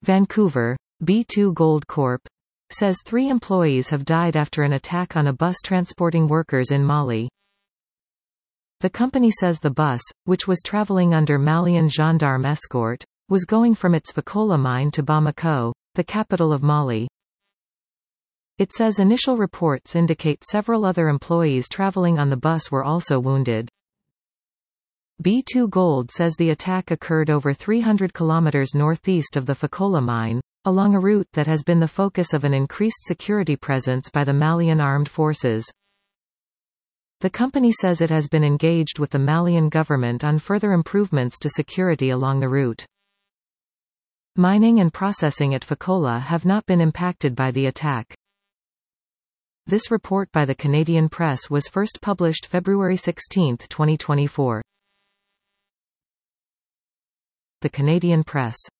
Vancouver, B2 Gold Corp. Says 3 employees have died after an attack on a bus transporting workers in Mali. The company says the bus, which was traveling under Malian gendarme escort, was going from its Fekola mine to Bamako, the capital of Mali. It says initial reports indicate several other employees traveling on the bus were also wounded. B2 Gold says the attack occurred over 300 kilometers northeast of the Fekola mine, along a route that has been the focus of an increased security presence by the Malian armed forces. The company says it has been engaged with the Malian government on further improvements to security along the route. Mining and processing at Fekola have not been impacted by the attack. This report by the Canadian Press was first published February 16, 2024. The Canadian Press.